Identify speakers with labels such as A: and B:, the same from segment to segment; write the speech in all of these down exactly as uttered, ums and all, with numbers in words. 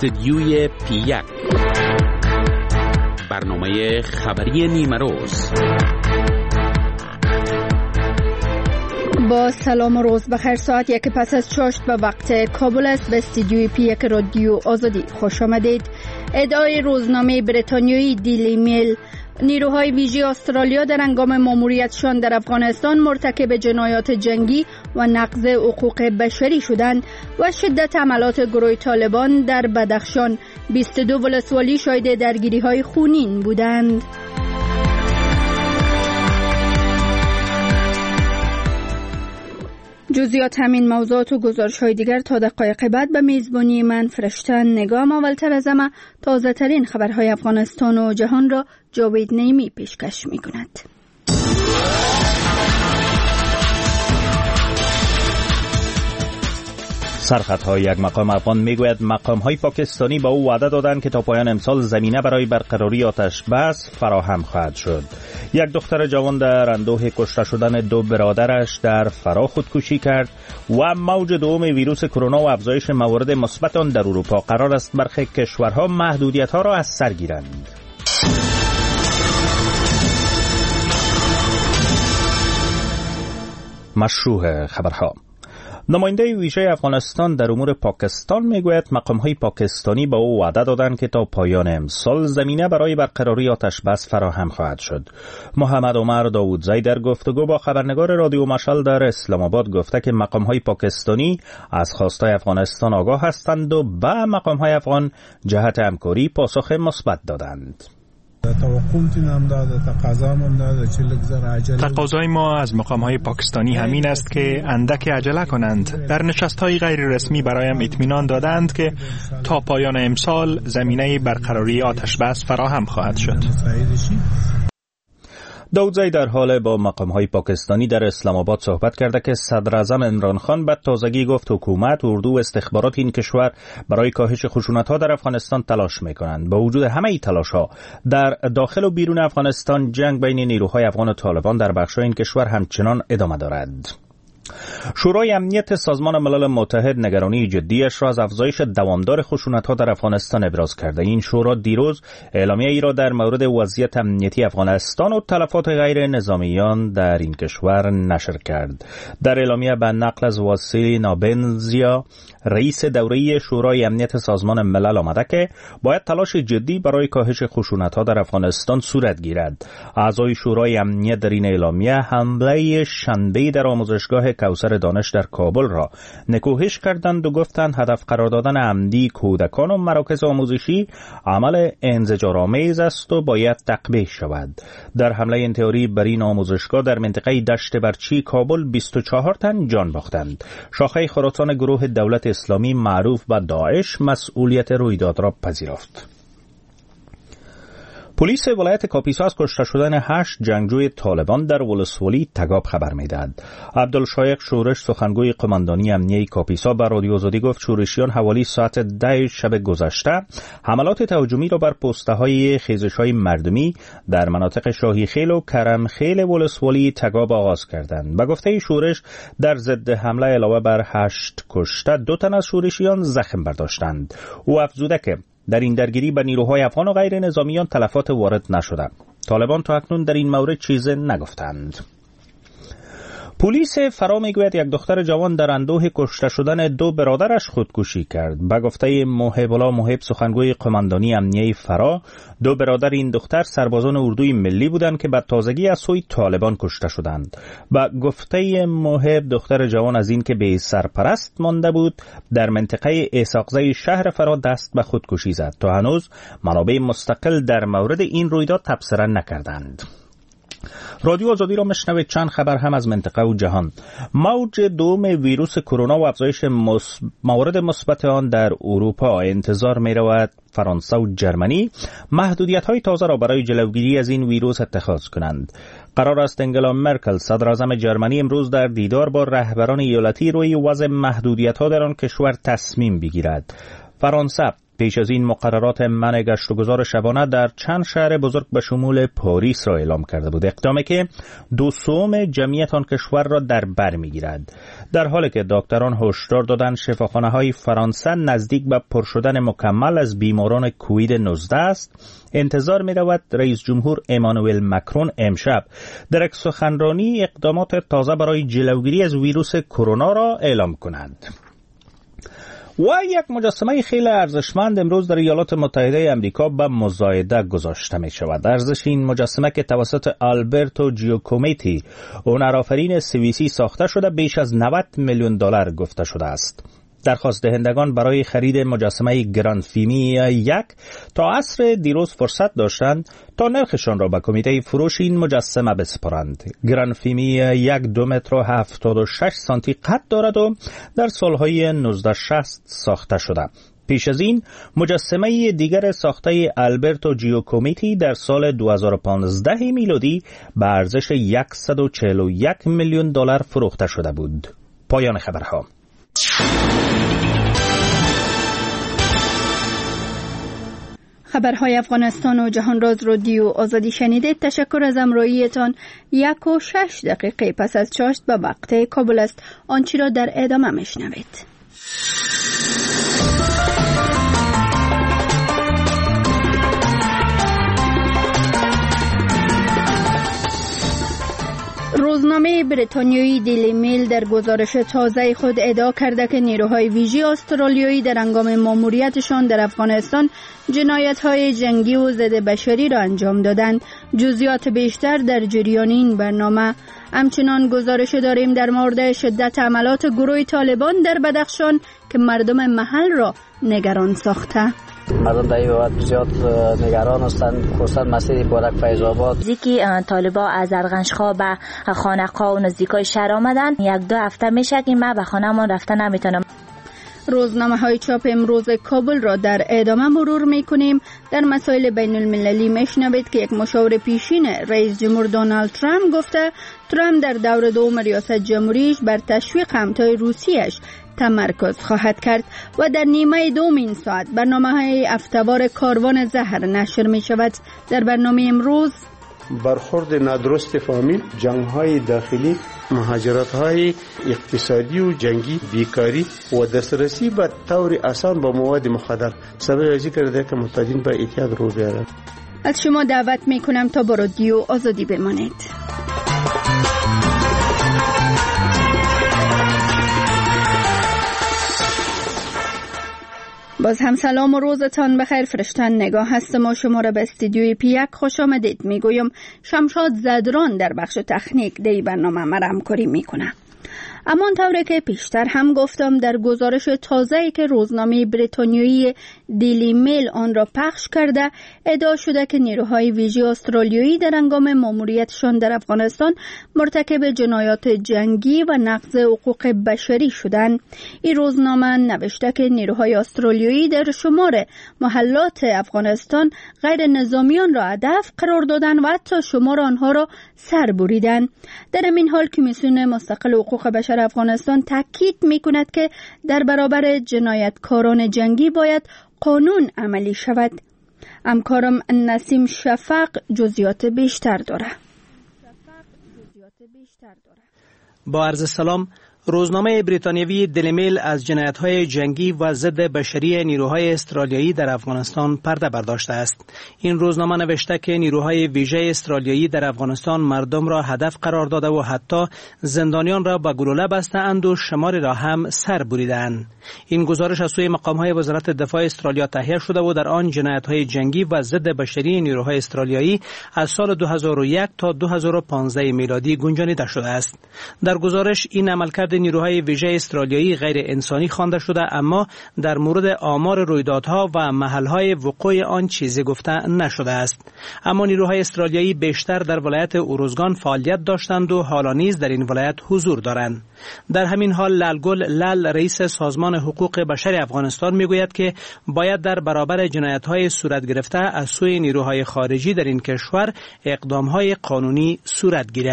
A: استدیوی پی یک، برنامه خبری نیمه روز.
B: با سلام و روز بخیر. ساعت یک پس از چاشت به وقت کابل است. به استدیوی پی یک رادیو آزادی خوش آمدید. ادعای روزنامه بریتانیایی دیلی میل، نیروهای ویژه استرالیا در هنگام ماموریتشان در افغانستان مرتکب جنایات جنگی و نقض حقوق بشری شدند و شدت حملات گروه طالبان در بدخشان بیست و دو ولسوالی شاهد درگیری‌های خونین بودند. جزئیات همین موضوعات و گزارش‌های دیگر تا دقایق بعد به میزبانی من فرشته نگام. اولتر از همه تازه ترین خبرهای افغانستان و جهان را جاوید نعیمی پیشکش می‌کند.
C: سرخطهای یک مقام افغان میگوید مقام‌های پاکستانی با او وعده دادند که تا پایان امسال زمینه برای برقراری آتش بس فراهم خواهد شد. یک دختر جوان در اندوه کشته شدن دو برادرش در فرا خودکشی کرد و موج دوم ویروس کرونا و افزایش موارد مثبت آن در اروپا قرار است برخی کشورها محدودیت‌ها را از سر گیرند. مشروع خبرها. نماینده ویژه افغانستان در امور پاکستان میگوید مقام‌های پاکستانی با او وعده دادند که تا پایان امسال زمینه برای برقراری آتش بس فراهم خواهد شد. محمد عمر داوودزی در گفتگو با خبرنگار رادیو مشعل در اسلام آباد گفته که مقام‌های پاکستانی از خواستای افغانستان آگاه هستند و به مقام‌های افغان جهت همکاری پاسخ مثبت دادند.
D: تقاضای ما از مقام‌های پاکستانی همین است که اندک عجله کنند. در نشست‌های غیر رسمی برایم اطمینان دادند که تا پایان امسال زمینه برقراری آتش بس فراهم خواهد شد.
C: داوودزی در حال با مقام‌های پاکستانی در اسلام آباد صحبت کرده که صدر اعظم عمران خان به تازگی گفت حکومت، اردو و استخبارات این کشور برای کاهش خشونت‌ها در افغانستان تلاش می‌کنند. با وجود همه تلاش‌ها در داخل و بیرون افغانستان جنگ بین نیروهای افغان و طالبان در بخش‌های این کشور همچنان ادامه دارد. شورای امنیت سازمان ملل متحد نگرانی جدیش را از افزایش دوامدار خشونت‌ها در افغانستان ابراز کرده. این شورا دیروز اعلامیه ای را در مورد وضعیت امنیتی افغانستان و تلفات غیر نظامیان در این کشور نشر کرد. در اعلامیه به نقل از واسیلی نابنزیا، رئیس دوره‌ای شورای امنیت سازمان ملل آمده که باید تلاش جدی برای کاهش خشونت‌ها در افغانستان صورت گیرد. اعضای شورای امنیت در این اعلامیه حمله شنبه در آموزشگاه کوثر دانش در کابل را نکوهش کردند و گفتند هدف قرار دادن عمدی کودکان و مراکز آموزشی عمل انزجارآمیز است و باید تقبیح شود. در حمله انتحاری بر این آموزشگاه در منطقه دشت برچی کابل بیست و چهار تن جان باختند. شاخه خراسان گروه دولت اسلامی معروف به داعش مسئولیت رویداد را پذیرفت. پلیس ولایت کاپیسا از کشته شدن هشت جنگجوی طالبان در ولسوالی تگاب خبر می‌دهد. عبدالشایق شورش، سخنگوی قماندانی امنیه کاپیسا، به رادیو آزادی گفت شورشیان حوالی ساعت ده شب گذشته حملات تهاجمی را بر پست‌های خیزش‌های مردمی در مناطق شاهی خیل و کرم خیل ولسوالی تگاب آغاز کردند. به گفته شورش در ضد حمله علاوه بر هشت کشته دو تن از شورشیان زخم برداشتند. او افزوده که در این درگیری به نیروهای افغان و غیر نظامیان تلفات وارد نشده. طالبان تا اکنون در این مورد چیزی نگفتند. پلیس فرا میگوید یک دختر جوان در اندوه کشته شدن دو برادرش خودکشی کرد. به گفته محب الله محب، سخنگوی قماندانی امنیه فرا، دو برادر این دختر سربازان اردوی ملی بودند که بعد تازگی از سوی طالبان کشته شدند. به گفته محب، دختر جوان از این که به سرپرست مانده بود در منطقه اسحاقزی شهر فرا دست به خودکشی زد. تا هنوز منابع مستقل در مورد این رویداد تبصره نکردند. رادیو آزادی را مشنوید. چند خبر هم از منطقه و جهان. موج دوم ویروس کرونا و افزایش مص... موارد مثبت آن در اروپا. انتظار می رود فرانسه و جرمنی محدودیت‌های تازه را برای جلوگیری از این ویروس اتخاذ کنند. قرار است انگلا مرکل، صدر اعظم جرمنی، امروز در دیدار با رهبران ایالتی روی وضع محدودیت‌ها در آن کشور تصمیم بگیرد. فرانسه پیش از این مقررات منع گشت و گذار شبانه در چند شهر بزرگ به شمول پاریس را اعلام کرده بود، اقدامی که دو سوم جمعیت آن کشور را در بر می‌گیرد. در حالی که دکتران هشدار دادند شفاخانه‌های فرانسه نزدیک به پر شدن مکمل از بیماران کووید نوزده است، انتظار می‌رود رئیس جمهور امانوئل مکرون امشب در یک سخنرانی اقدامات تازه برای جلوگیری از ویروس کرونا را اعلام کند. و یک مجسمه خیلی ارزشمند امروز در ایالات متحده آمریکا به مزایده گذاشته می شود. ارزش این مجسمه که توسط آلبرتو جیوکومیتی هنرآفرین سوئیسی ساخته شده بیش از نود میلیون دلار گفته شده است. درخواست دهندگان برای خرید مجسمه گرانفیمی یک تا عصر دیروز فرصت داشتند تا نرخشان را به کمیته فروش این مجسمه بسپارند. گرانفیمی یک دو متر و هفتاد و شش سانتی قد دارد و در سالهای نوزده شصت ساخته شده. پیش از این مجسمه دیگر ساخته آلبرتو جیوکومیتی در سال دو هزار و پانزده میلادی به ارزش صد و چهل و یک میلیون دلار فروخته شده بود. پایان خبرها.
B: خبرهای افغانستان و جهان راز رادیو آزادی شنیدید. تشکر از همراهیتان. یک و شش دقیقه پس از چاشت به وقت کابل است. آنچه را در ادامه میشنوید. روزنامه بریتانیایی دیلی میل در گزارش تازه خود ادعا کرده که نیروهای ویژه استرالیایی در هنگام ماموریتشان در افغانستان جنایت‌های جنگی و ضد بشری را انجام دادند. جزئیات بیشتر در جریان این برنامه. همچنان گزارش داریم در مورد شدت حملات گروه طالبان در بدخشان که مردم محل را نگران ساخته.
E: مردم در این بابت زیاد نگران هستند، خصوصا مسیر بارک فیض آباد.
F: نزدیکی طالبا از ارغنشخا به خانقاه و نزدیکای شهر آمدن. یک دو هفته میشه که من به خانه‌مان رفتن نمیتونم.
B: روزنامه های چاپ امروز کابل را در ادامه مرور می کنیم. در مسائل بین المللی میشنوید که یک مشاور پیشین رئیس جمهور دونالد ترامپ گفته ترامپ در دور دوم ریاست جمهوریش بر تشویق همتای روسیش تمرکز خواهد کرد. و در نیمه دوم این ساعت برنامه های هفته‌وار کاروان زهر نشر می شود. در برنامه امروز
G: برخورد نادرست فامیل، جنگ‌های داخلی، مهاجرت‌های اقتصادی و جنگی، بیکاری و دسترسی به طور آسان به مواد مخدر سبب ذکر ده که محتاجین به احتیاط رو بیارند.
B: از شما دعوت می‌کنم تا با رادیو آزادی بمانید. باز هم سلام و روزتان بخیر. فرشتن نگاه هست ما شما را به استودیوی پی یک خوش آمدید میگویم. شمشاد زدران در بخش تکنیک دی برنامه مرا همکاری میکنه. اما طوری که پیشتر هم گفتم در گزارش تازه‌ای که روزنامه بریتانیایی دیلی میل آن را پخش کرده ادعا شده که نیروهای ویژه استرالیایی در هنگام ماموریتشان در افغانستان مرتکب جنایات جنگی و نقض حقوق بشری شدند. این روزنامه نوشته که نیروهای استرالیایی در شمار محلات افغانستان غیر نظامیان را هدف قرار دادند و حتی شمار آنها را سر بریدند. در این حال کمیسیون مستقل حقوق بشر افغانستان تاکید می‌کند که در برابر جنایتکاران جنگی باید قانون عملی شود. همکارم نسیم شفق جزئیات بیشتر داره.
H: با عرض سلام. روزنامه بریتانیایی دیلی میل از جنایت‌های جنگی و ضد بشری نیروهای استرالیایی در افغانستان پرده برداشته است. این روزنامه نوشته که نیروهای ویژه استرالیایی در افغانستان مردم را هدف قرار داده و حتی زندانیان را با گلوله بسته‌اند و شماری را هم سر بریدند. این گزارش از سوی مقام‌های وزارت دفاع استرالیا تهیه شده و در آن جنایت‌های جنگی و ضد بشری نیروهای استرالیایی از سال دو هزار و یک تا دو هزار و پانزده میلادی گنجانیده شده است. در گزارش این عملکرد نیروهای ویژه استرالیایی غیر انسانی خوانده شده، اما در مورد آمار رویدادها و محلهای وقوع آن چیزی گفته نشده است. اما نیروهای استرالیایی بیشتر در ولایت اوروزگان فعالیت داشتند و حالا نیز در این ولایت حضور دارند. در همین حال لالگل لال رئیس سازمان حقوق بشر افغانستان میگوید که باید در برابر جنایت‌های صورت گرفته از سوی نیروهای خارجی در این کشور اقدام‌های قانونی صورت گیرد.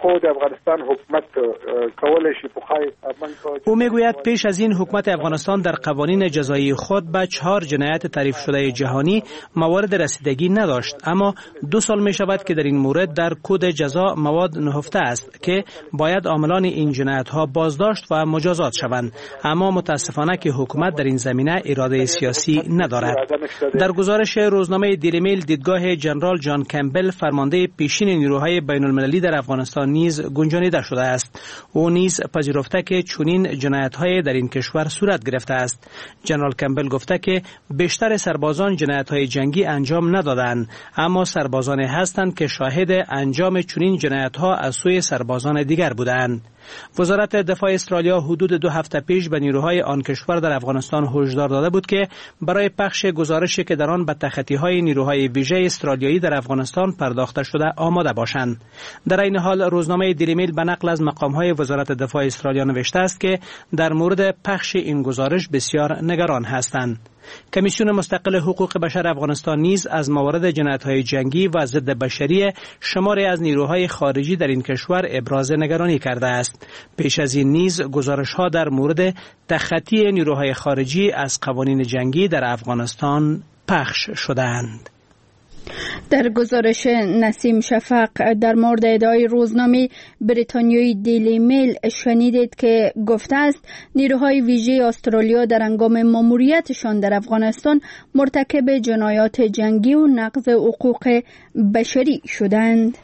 I: خود افغانستان حکومت کولای شي بخای
H: او میگوید پیش از این حکومت افغانستان در قوانین جزایی خود به چهار جنایت تعریف شده جهانی موارد رسیدگی نداشت، اما دو سال می شود که در این مورد در کد جزا مواد نهفته است که باید عاملان این جنایت ها بازداشت و مجازات شوند، اما متاسفانه که حکومت در این زمینه اراده سیاسی ندارد. در گزارش روزنامه دیلی میل دیدگاه جنرال جان کمبل فرمانده پیشین نیروهای بین المللی در افغانستان نیز گنجانیده شده است. او نیز پذیرفته که چنین جنایت‌های در این کشور صورت گرفته است. جنرال کمبل گفته که بیشتر سربازان جنایت‌های جنگی انجام ندادند، اما سربازان هستند که شاهد انجام چنین جنایت‌ها از سوی سربازان دیگر بودند. وزارت دفاع استرالیا حدود دو هفته پیش به نیروهای آن کشور در افغانستان هشدار داده بود که برای پخش گزارشی که در آن به تخطی‌های نیروهای ویژه استرالیایی در افغانستان پرداخته شده آماده باشند. در این حال روزنامه دیلی میل به نقل از مقام‌های وزارت دفاع استرالیا نوشته است که در مورد پخش این گزارش بسیار نگران هستند. کمیسیون مستقل حقوق بشر افغانستان نیز از موارد جنایت‌های جنگی و ضد بشری شماری از نیروهای خارجی در این کشور ابراز نگرانی کرده است. پیش از این نیز گزارش‌ها در مورد تخطی نیروهای خارجی از قوانین جنگی در افغانستان پخش شدند.
B: در گزارش نسیم شفق در مورد ادعای روزنامه بریتانیایی دیلی میل شنیدید که گفته است نیروهای ویژه استرالیا در هنگام ماموریتشان در افغانستان مرتکب جنایات جنگی و نقض حقوق بشری شدند.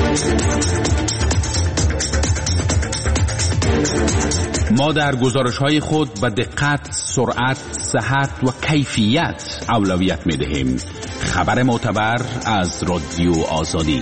A: ما در گزارش‌های خود به دقت، سرعت، صحت و کیفیت اولویت می‌دهیم. خبر معتبر از رادیو آزادی.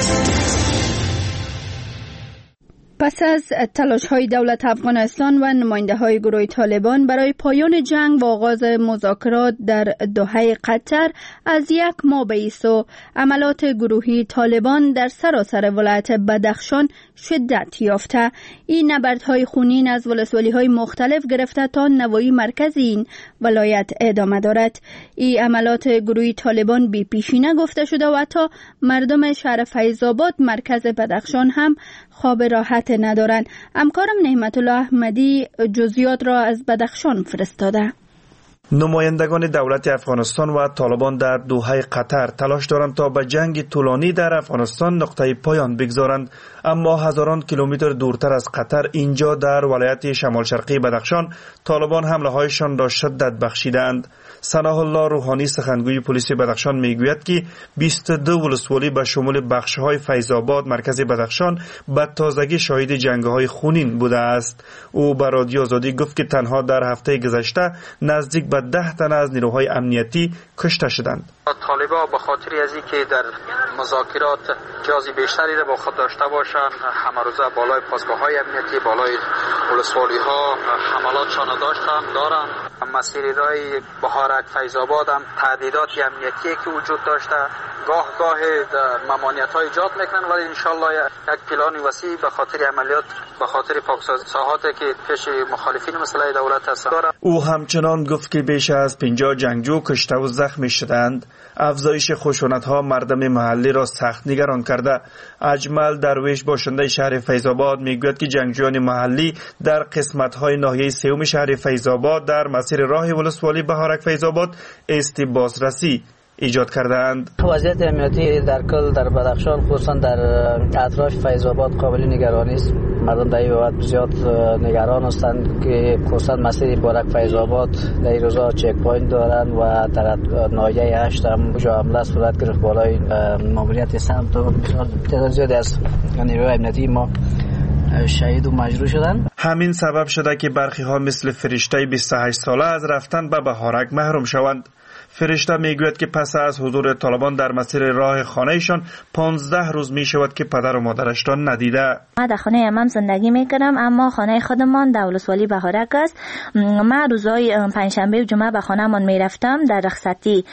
B: پس از تلاش‌های دولت افغانستان و نماینده‌های گروه طالبان برای پایان جنگ و آغاز مذاکرات در دوحه قطر از یک ماه به ایسو عملات گروهی طالبان در سراسر ولایت بدخشان شدت یافته. این نبردهای خونین از ولسوالی‌های مختلف گرفته تا نواحی مرکزی این ولایت ادامه دارد. این عملات گروهی طالبان بی پیشینه گفته شده و تا مردم شهر فیض‌آباد مرکز بدخشان هم خواب راحت ندارند. همکارم نعمت الله احمدی جزئیات را از بدخشان فرستاده.
J: نمایندگان دولت افغانستان و طالبان در دوحه قطر تلاش دارند تا به جنگ طولانی در افغانستان نقطه پایان بگذارند، اما هزاران کیلومتر دورتر از قطر اینجا در ولایت شمال شرقی بدخشان طالبان حمله هایشان را شدت بخشیدند. ثناء الله روحانی سخنگوی پلیس بدخشان میگوید که بیست و دو ولسوالی به شمول بخش‌های فیض‌آباد مرکز بدخشان به تازگی شاهد جنگ‌های خونین بوده است. او به رادیو آزادی گفت که تنها در هفته گذشته نزدیک به ده تن از نیروهای امنیتی کشته شدند.
K: طالبان به خاطر از اینکه در مذاکرات جزئی بیشتری را با خود داشته باشند، همه روزه بالای پاسگاه‌های امنیتی، بالای ولسوالی‌ها حملاتشان داشتند دارند. مسیر راه بهارک فیض‌آباد هم تعدیدات امنیتی که وجود داشته، گاه گاه ممانعت‌ها ایجاد میکنن، ولی انشالله یک پلان وسیع به خاطر عملیات به خاطر پاکسازی ساحاتی که پیش مخالفین مسئله دولت هستند.
J: او همچنان گفت که بیش از پنجاه جنگجو کشته و زخمی شدند. افزایش خشونت‌ها مردم محلی را سخت نگران کرده. اجمل درویش باشنده شهر فیض‌آباد میگوید که جنگجویان محلی در قسمت‌های ناحیه سوم شهر فیض‌آباد در مسیر راه ولسوالی بهارک فیض‌آباد است بازرسی ایجاد کردند.
E: وضعیت امنیتی در کل در بدخشان خصوصا در اطراف فیض‌آباد قابل نگرانی است. مردم در این بابت زیاد نگران هستند که خصوصا مسیر بهارک فیض‌آباد در این روزا چک پوینت دارند و در ناحیه هشت هم جو حمله صورت گرفت بالای ماموریت سمت و تعداد زیادی از نیروهای امنیتی ما شهید و مجروح شدند.
J: همین سبب شده که برخی ها مثل فرشته بیست و هشت ساله از رفتن به بهارک محروم شوند. فرشته میگوید که پس از حضور طالبان در مسیر راه خانهشان پانزده روز می شود که پدر و مادرش را ندیده.
F: من در خانه امام زندگی میکنم، اما خانه خودمان در ولسوالی بهارک است. من روزهای پنجشنبه و جمعه به خانهمان میرفتم در رخصتی،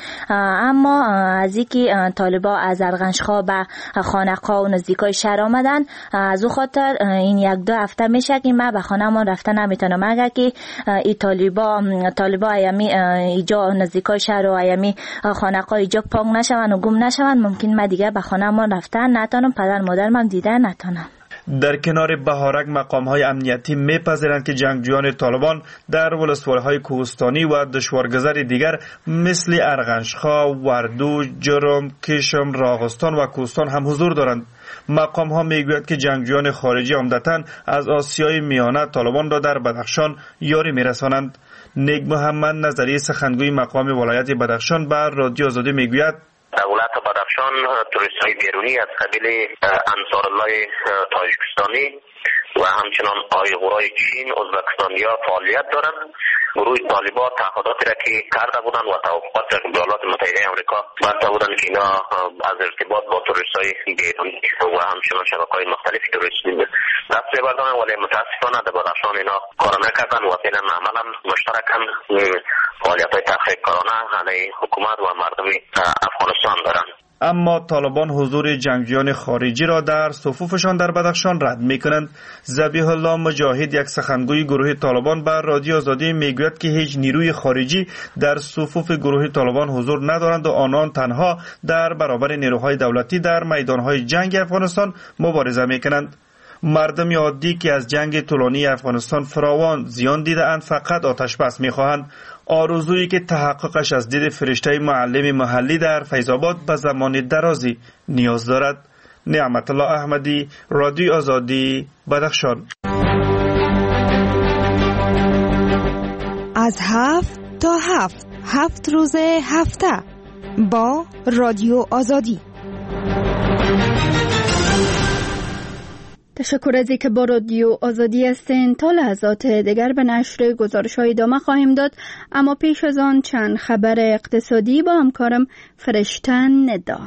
F: اما از اینکه طالبان از ارغنشخا به خانقاه و نزدیکای شهر آمدن، از او خاطر این یک دو هفته میشه که من به خانهمان رفتن نمیتونم. اگر که این طالبان طالبان ایامی اینجا نزدیکای شهر و ایامی خانقاه اینجا پاک نشون و گم نشون، ممکن من دیگه به خانه‌مان رفتن نتونم، پدر مادرم دیدن نتونم.
J: در کنار بهارک مقام‌های امنیتی می‌پذیرند که جنگجویان طالبان در ولسوالی‌های کوهستانی و دشوارگذر دیگر مثل ارغنشخا، وردو، جرم، کشم، راغستان و کوهستان هم حضور دارند. مقام‌ها می‌گویند که جنگجویان خارجی عمدتاً از آسیای میانه طالبان را در بدخشان یاری می‌رسانند. نیک محمد نظری سخنگوی مقام ولایت بدخشان بر رادیو آزادی می‌گوید
L: دولت بدخشان توریست‌های بیرونی از قبیل انصارالله تاجیکستانی و همچنان آیغورای چین، ازبکستانیا فعالیت دارند. گروه طالبان تعهداتی را که کرده بودند و توافقات را که ایالات متحده آمریکا بسته بودند که اینا از ارتباط با توریست‌های بیرونی و همچنان شبکه‌های مختلف توریستی دست بردارند، ولی متاسفانه در بدخشان اینا کار نکردند و فعلا عملا مشترکاً فعالیت‌های تحقیق‌کارانه علیه حکومت و مردم افغانستان دارند.
J: اما طالبان حضور جنگجویان خارجی را در صفوفشان در بدخشان رد می‌کنند. ذبیح الله مجاهد یک سخنگوی گروه طالبان بر رادیو آزادی میگوید که هیچ نیروی خارجی در صفوف گروه طالبان حضور ندارند و آنان تنها در برابر نیروهای دولتی در میدانهای جنگ افغانستان مبارزه می‌کنند. مردم عادی که از جنگ طولانی افغانستان فراوان زیان دیده‌اند فقط آتش بس می‌خواهند. آرزویی که تحققش از دید فرشته معلم محلی در فیض‌آباد به زمان درازی نیاز دارد. نعمت الله احمدی، رادیو آزادی، بدخشان.
M: از هفت تا هفت هفت روز هفته با رادیو آزادی.
B: تشکر از اینکه با رادیو آزادی هستین. تا لحظات دیگر به نشر گزارش‌های ادامه خواهیم داد، اما پیش از آن چند خبر اقتصادی با همکارم فرشته ندا.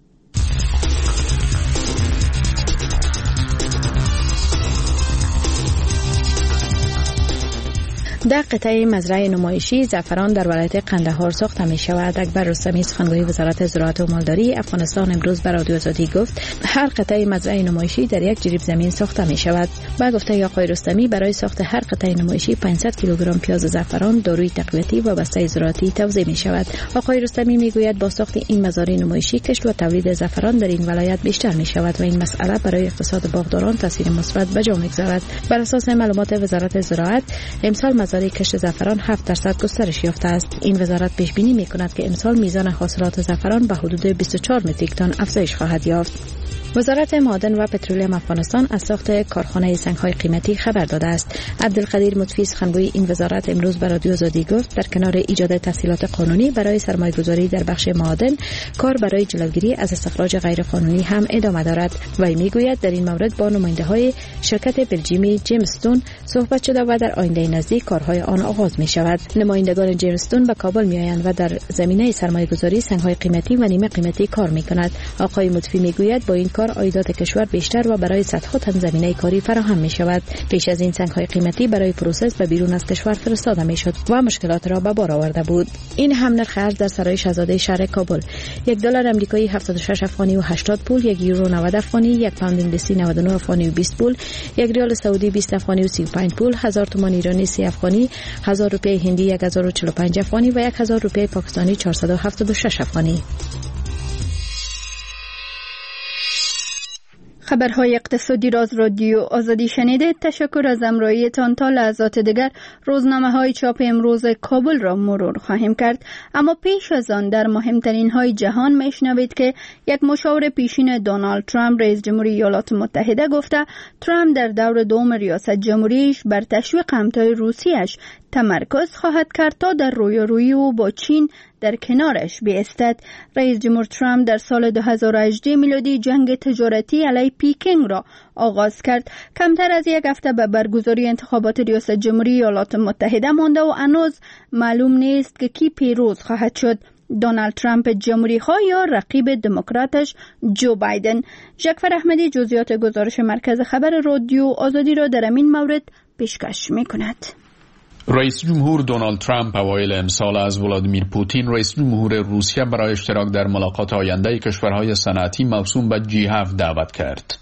N: در قطعه مزرعه نمایشی زعفران در ولایت قندهار ساخته می شود. اکبر رستمی سخنگوی وزارت زراعت و مالداری افغانستان امروز به رادیو آزادی گفت هر قطعه مزرعه نمایشی در یک جریب زمین ساخته می شود. با گفته آقای رستمی برای ساخت هر قطعه نمایشی پانصد کیلوگرم پیاز زعفران داروی تقویتی و بسته زراعتی توزیع می شود. آقای رستمی می گوید با ساخت این مزارع نمایشی کشت و تولید زعفران در این ولایت بیشتر می شود و این مسئله برای اقتصاد باغداران تاثیر مثبت به جا می‌گذارد. بر اساس معلومات وزارت زراعت امسال مزارع کشت زعفران هفت درصد گسترش یافته است. این وزارت پیش بینی می‌کند که امسال میزان حاصلات زعفران به حدود بیست و چهار متریک تن افزایش خواهد یافت. وزارت معدن و پترولیم افغانستان از ساخت کارخانه سنگ‌های قیمتی خبر داده است. عبدالقدیر مطفی سخنگوی این وزارت امروز به رادیو آزادی گفت در کنار ایجاد تسهیلات قانونی برای سرمایه‌گذاری در بخش معادن، کار برای جلوگیری از استخراج غیرقانونی هم ادامه دارد. وی میگوید در این مورد با نماینده‌های شرکت بلژیمی جیمستون صحبت شده و در آینده نزدیک کارهای آن آغاز می شود. نمایندگان جیمستون به کابل میآیند و در زمینه سرمایه‌گذاری سنگ‌های قیمتی و نیمه قیمتی کار می‌کند. آقای مطفی میگوید با این کار عایدات کشور بیشتر و برای صدها تن زمینه کاری فراهم می شود. پیش از این سنگ‌های قیمتی برای پروسس به بیرون از کشور فرستاده می شد و مشکلات را به بار آورده بود. این هم نرخ ارز در سرای شاهزاده شهر کابل: یک دلار آمریکایی هفتاد و شش افغانی و هشتاد پول، یک یورو نود افغانی، یک پوند انگلیسی نود و نه افغانی و بیست پول، یک ریال سعودی بیست افغانی و سی و پنج پول، هزار تومان ایرانی سی افغانی، هزار روپیه هندی یک هزار و چهل و پنج افغانی و یک هزار روپیه پاکستانی چهارصد و هفتاد و شش افغانی.
B: خبرهای اقتصادی را از رادیو آزادی شنیدید. تشکر از همراهیتان. تا لحظات دیگر روزنامه های چاپ امروز کابل را مرور خواهیم کرد، اما پیش از آن در مهمترین های جهان میشنوید که یک مشاور پیشین دونالد ترامپ رئیس جمهوری ایالات متحده گفته ترامپ در دور دوم ریاست جمهوریش بر تشویق همتای روسیش تمرکز خواهد کرد تا در رویارویی او با چین در کنارش بیستد. رئیس جمهور ترامپ در سال دو هزار و هجده میلادی جنگ تجارتی علیه پکین را آغاز کرد. کمتر از یک هفته به برگزاری انتخابات ریاست جمهوری ایالات متحده مانده و هنوز معلوم نیست که کی پیروز خواهد شد: دونالد ترامپ جمهوری خواه یا رقیب دموکراتش جو بایدن. جعفر احمدی جزئیات گزارش مرکز خبر رادیو آزادی را در این مورد پیشکش می‌کند.
A: رئیس جمهور دونالد ترامپ اوایل امسال از ولادیمیر پوتین رئیس جمهور روسیه برای اشتراک در ملاقات آینده کشورهای صنعتی موسوم به جی هفت دعوت کرد.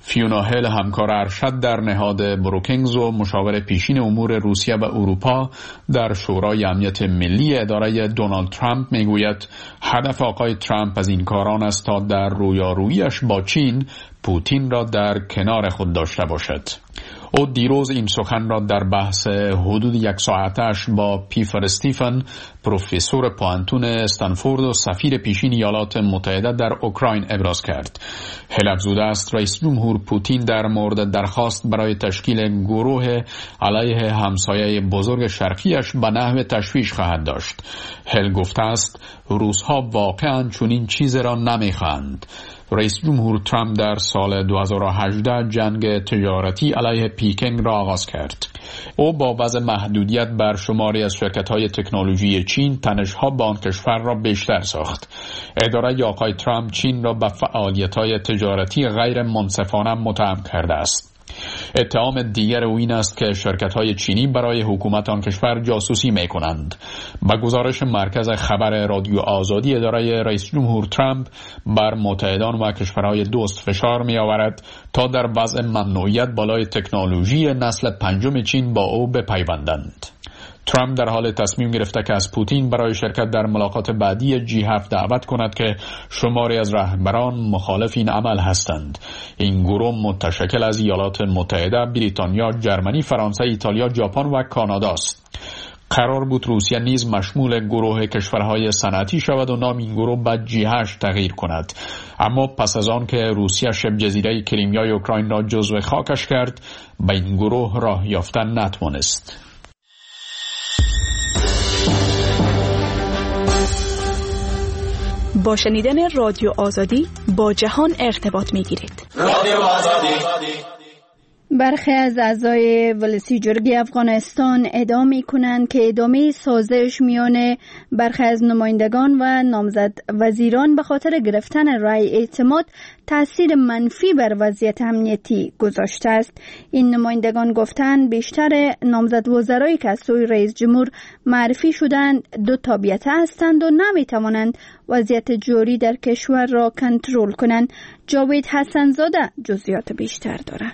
O: فیونا هیل همکار ارشد در نهاد بروکینگز و مشاور پیشین امور روسیه و اروپا در شورای امنیت ملی اداره دونالد ترامپ میگوید هدف آقای ترامپ از این کاران است تا در رویاروییش با چین پوتین را در کنار خود داشته باشد. او دیروز این سخن را در بحث حدود یک ساعتش با پیفر استیفن، پروفسور پوانتون استنفورد و سفیر پیشین ایالات متحده در اوکراین ابراز کرد. هیل افزوده است رئیس جمهور پوتین در مورد درخواست برای تشکیل گروه علیه همسایه بزرگ شرقیش به نحو تشویش خواهد داشت. هیل گفته است روس‌ها واقعاً چنین چیزی را نمی‌خواهند. رئیس جمهور ترامپ در سال دو هزار و هجده جنگ تجارتی علیه پیکینگ را آغاز کرد. او با وضع محدودیت بر شماری از شرکت‌های تکنولوژی چین تنش‌ها با آن کشور را بیشتر ساخت. اداره آقای ترامپ چین را به فعالیت‌های تجارتی غیر منصفانه متهم کرده است. اتهام دیگر او این است که شرکت‌های چینی برای حکومت آن کشور جاسوسی می‌کنند. با گزارش مرکز خبر رادیو آزادی، اداره رئیس جمهور ترامپ بر متحدان و کشورهای دوست فشار می‌آورد تا در وضع ممنوعیت بالای تکنولوژی نسل پنجم چین با او بپیوندند. ترامپ در حال تصمیم گرفته که از پوتین برای شرکت در ملاقات بعدی جی هفت دعوت کند که شماری از رهبران مخالف این عمل هستند. این گروه متشکل از ایالات متحده، بریتانیا، جرمنی، فرانسه، ایتالیا، ژاپن و کانادا است. قرار بود روسیه نیز مشمول گروه کشورهای صنعتی شود و نام این گروه به جی هشت تغییر کند، اما پس از آن که روسیه شبه جزیره کریمیای اوکراین را جزو خاکش کرد به این گروه راه یافتن نتوانست.
P: با شنیدن رادیو آزادی با جهان ارتباط می‌گیرید.
B: رادیو آزادی. برخی از اعضای ولسی جرگه افغانستان ادعا می‌کنند که ادامه سازش میان برخی از نمایندگان و نامزد وزیران به خاطر گرفتن رأی اعتماد تأثیر منفی بر وضعیت امنیتی گذاشته است. این نمایندگان گفتند بیشتر نامزد وزرایی که از سوی رئیس جمهور معرفی شدند دو تابعیته هستند و نمی‌توانند وضعیت جاری در کشور را کنترل کنند. جاوید حسن‌زاده جزئیات بیشتر دارد.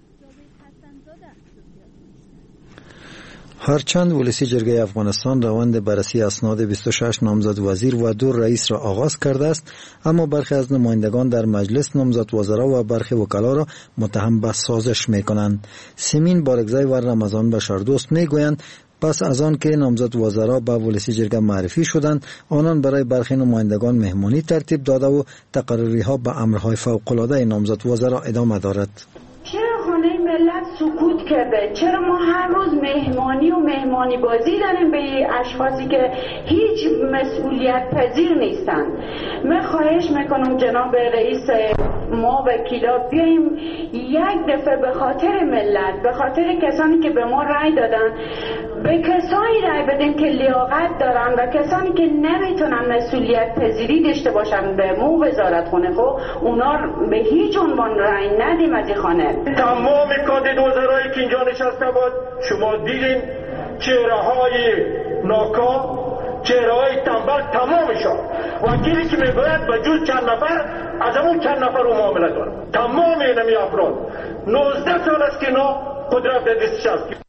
Q: هرچند ولسی جرگه افغانستان روند بررسی اسناد بیست و شش نامزد وزیر و دو رئیس را آغاز کرده است، اما برخی از نمایندگان در مجلس نامزد وزرا و برخی وکلا را متهم به سازش می‌کنند. سیمین بارگزای و رمضان بشاردوست می‌گویند پس از آن که نامزد وزرا به ولسی جرگه معرفی شدند، آنان برای برخی نمایندگان مهمانی ترتیب داده و تقرری‌ها به امرهای فوق‌العاده نامزد وزرا ادامه دارد.
R: ملت سکوت کرده؟ چرا ما هر روز مهمانی و مهمانی بازی داریم به اشخاصی که هیچ مسئولیت پذیر نیستند؟ من خواهش میکنم جناب رئیس ما وکیلا بیاییم یک دفعه به خاطر ملت، به خاطر کسانی که به ما رأی دادن، به کسانی رأی بدیم که لیاقت دارن و کسانی که نمیتونن مسئولیت پذیری داشته باشن به مو وزارت خونه، خب اونا به هیچ عنوان رأی ندیم از این خانه.
I: تمام کاندید وزرایی که اینجا نشسته بود شما دیدین چهره های ناکام، چهره های تنبل تمامشان. وکیلی که میگوید به جز چند نفر از همون چند نفر رو معامله دارن. تمام اینمی افراد نوزده سال است که اینا قدرت در دستش است.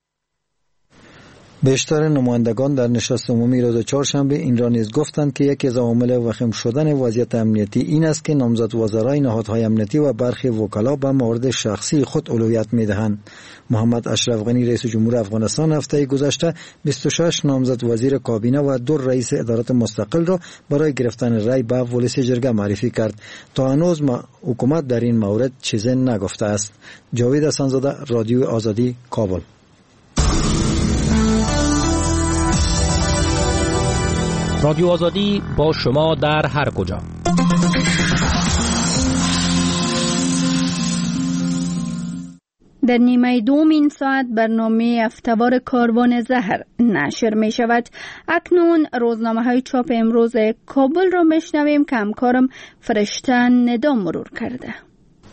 Q: بیشتر نمایندگان در نشست عمومی روز چهارشنبه این را نیز گفتند که یکی از عوامل وخیم شدن وضعیت امنیتی این است که نامزد وزرای نهادهای امنیتی و برخی وکلا به موارد شخصی خود اولویت می‌دهند. محمد اشرف غنی رئیس جمهور افغانستان هفته گذشته بیست و شش نامزد وزیر کابینه و دو رئیس ادارات مستقل را برای گرفتن رأی به ولسی جرگه معرفی کرد. تا هنوز حکومت در این مورد چیزی نگفته است. جاوید حسن‌زاده، رادیو آزادی، کابل.
C: رادیو آزادی با شما در هر کجا.
B: در نیمه دوم این ساعت برنامه هفته‌وار کاروان زهر نشر می شود. اکنون روزنامه های چاپ امروز کابل را میشنویم که همکارم فرشته ندا مرور کرده.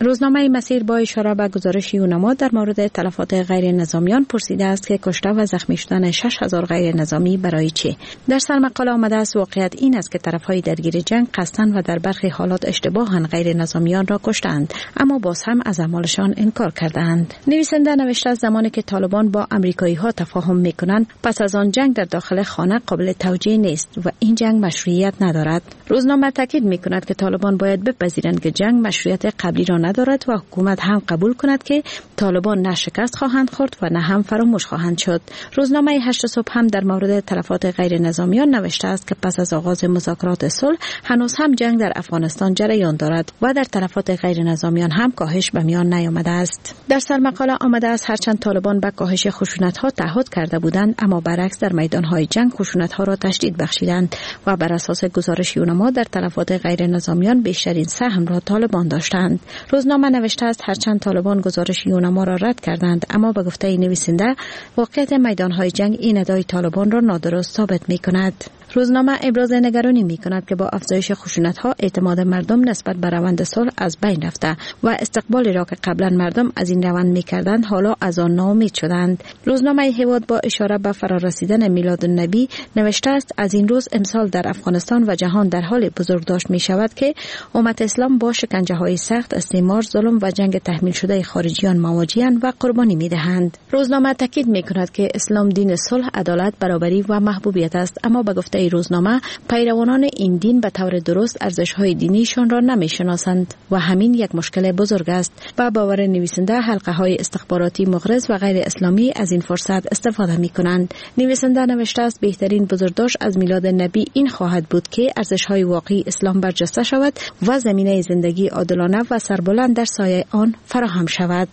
N: روزنامه مسیر با اشاره به گزارش یونما در مورد تلفات غیر نظامیان پرسیده است که کشته و زخمی شدن شش هزار غیر نظامی برای چه؟ در سرمقاله آمده است واقعیت این است که طرفهای درگیر جنگ قصداً و در برخی حالات اشتباهاً غیر نظامیان را کشتند، اما باز هم از اعمالشان انکار کردند. نویسنده نوشته است زمانی که طالبان با امریکایی ها تفاهم میکنند، پس از آن جنگ در داخل خانه قابل توجیه نیست و این جنگ مشروعیت ندارد. روزنامه تاکید میکند که طالبان باید بپذیرند که جنگ مشروعیت قبلی را ندارد و حکومت هم قبول کند که طالبان نه شکست خواهند خورد و نه هم فراموش خواهند شد. روزنامه هشت صبح هم در مورد تلفات غیر نظامیان نوشته است که پس از آغاز مذاکرات صلح هنوز هم جنگ در افغانستان جریان دارد و در تلفات غیر نظامیان هم کاهش به میان نیامده است. در سرمقاله آمده است هرچند طالبان به کاهش خشونت‌ها تعهد کرده بودند، اما برعکس در میدان‌های جنگ خشونت‌ها را تشدید بخشیدند و بر اساس گزارش یونما در تلفات غیر نظامیان بیشترین سهم را طالبان داشتند. روزنامه نوشته است هرچند طالبان گزارش یونما را رد کردند، اما به گفته نویسنده واقعیت میدان‌های جنگ این ادعای طالبان را نادرست ثابت می‌کند. روزنامه ابراز نگرانی می‌کند که با افزایش خشونت‌ها اعتماد مردم نسبت به روند صلح از بین رفته و استقبالی را که قبلا مردم از این روند می‌کردند حالا از آن ناامید شدند. روزنامه هواد با اشاره به فرارسیدن میلاد النبی نوشته است از این روز امسال در افغانستان و جهان در حال بزرگداشت می‌شود که امت اسلام با شکنجه‌های سخت، استعمار، ظلم و جنگ تحمیل شده خارجیان مواجه‌اند و قربانی می‌دهند. روزنامه تاکید می‌کند که اسلام دین صلح، عدالت، برابری و محبوبیت است، اما به گفته روزنامه پیروانان این دین به طور درست ارزش‌های دینیشان را نمی‌شناسند و همین یک مشکل بزرگ است. و باور نویسنده حلقه‌های استخباراتی مغرض و غیر اسلامی از این فرصت استفاده می‌کنند. نویسنده نوشته است بهترین بزرگداشت از میلاد نبی این خواهد بود که ارزش‌های واقعی اسلام برجسته شود و زمینه زندگی عادلانه و سربلند در سایه آن فراهم شود.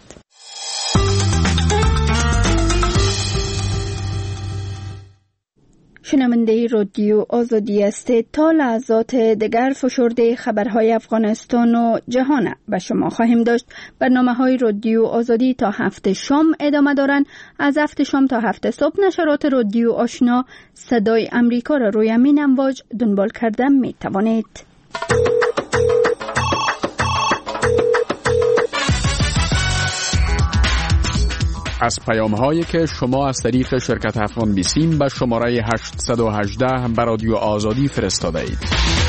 B: شنونده رادیو آزادی است. تا لحظات دیگر فشرده خبرهای افغانستان و جهان به شما خواهیم داشت. برنامه‌های رادیو آزادی تا هفت شام ادامه دارند. از هفت شام تا هفت صبح نشرات رادیو آشنا صدای امریکا را روی امین امواج دنبال کردن می توانید.
O: از پیام هایی که شما از طریق شرکت افغان بیسیم به شماره هشت یک هشت به رادیو آزادی فرستاده اید.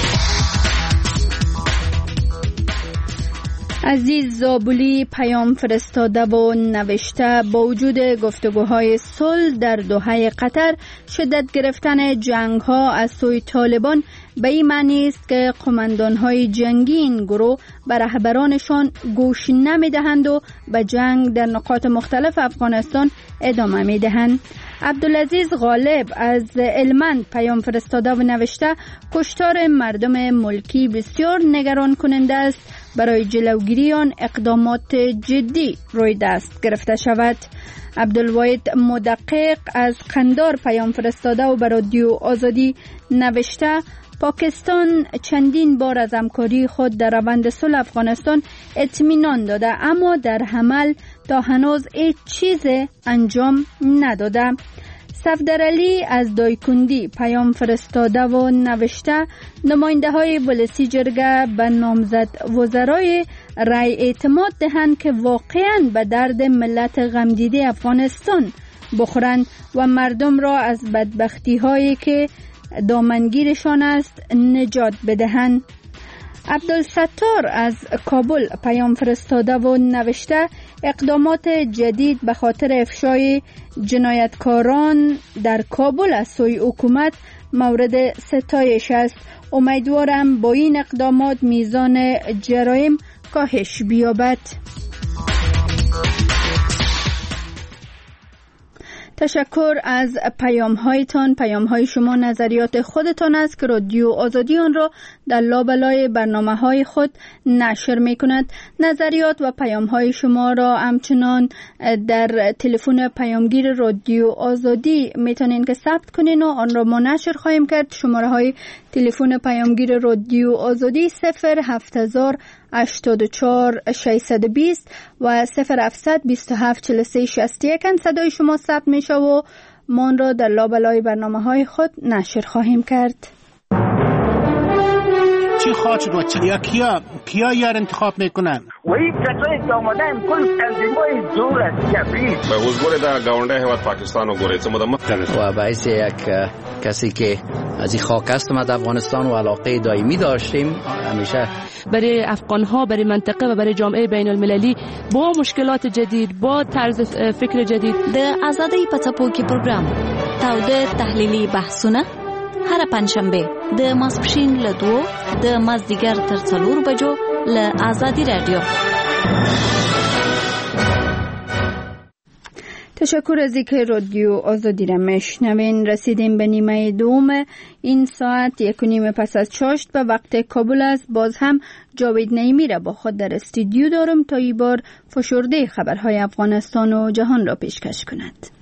B: عزیز زابولی پیام فرستاده و نوشته با وجود گفتگوهای صلح در دوحه قطر، شدت گرفتن جنگ ها از سوی طالبان به این معنی است که قماندان های جنگی این گروه به رهبرانشان گوش نمی دهند و به جنگ در نقاط مختلف افغانستان ادامه می دهند. عبدالعزیز غالب از علمند پیام فرستاده و نوشته کشتار مردم ملکی بسیار نگران کننده است. برای جلوگیری آن اقدامات جدی روی دست گرفته شود. عبدالواحد مدقق از قندار پیام فرستاده و بر رادیو آزادی نوشته پاکستان چندین بار از همکاری خود در روند صلح افغانستان اطمینان داده، اما در عمل تا هنوز هیچ چیز انجام نداده. صفدرعلی از دایکندی پیام فرستاده و نوشته نماینده های ولسی جرگه به نامزد وزرای رای اعتماد دهند که واقعاً به درد ملت غمدیده افغانستان بخورند و مردم را از بدبختی هایی که دامنگیرشان است نجات بدهند. عبدالستار از کابل پیام فرستاده و نوشته اقدامات جدید به خاطر افشای جنایتکاران در کابل از سوی حکومت مورد ستایش است. امیدوارم با این اقدامات میزان جرایم کاهش بیابد. تشکر از پیام هایتان. پیام های شما نظریات خودتان است که رادیو آزادی آن را در لابلای برنامه های خود نشر می کند. نظریات و پیام های شما را همچنان در تلفن پیامگیر رادیو آزادی می توانید که ثبت کنین و آن را ما نشر خواهیم کرد. شماره های تلفن پیامگیر رادیو آزادی صفر هفت هزار هشتاد و چهار ششصد و بیست و صفر هفتصد بیست و هفت چهل و سه شصت و یک. صدای شما ثبت میشه و ما آن را در لابلای برنامه های خود نشر خواهیم کرد.
S: چی خواهد شد و چی؟ یا کیا کیا یار انتخاب میکنن؟ و این کسایی که آمدن کل تنظیم‌های دور از جبری
T: به حضور در گاونده هیواد پاکستان و گوریتم
U: و باعث یک کسی که از این خاک است ما در افغانستان و علاقه دائمی داشتیم همیشه
V: برای افغان‌ها، برای منطقه و برای جامعه بین المللی با مشکلات جدید، با طرز فکر جدید.
W: د آزادۍ په څپو کې پروګرام تاوده تحلیلي بحثونه هر پنځشنبه د ماسپښین له دوو د مازدیګر تر څلور بجو له آزادی رادیو.
B: تشکر از اینکه رادیو آزادی را میشنوین. رسیدیم به نیمه دوم این ساعت یک و نیم پس از چاشت به وقت کابل است. باز هم جاوید نعیمی را با خود در استودیو دارم تا این بار فشرده خبرهای افغانستان و جهان را پیشکش کند.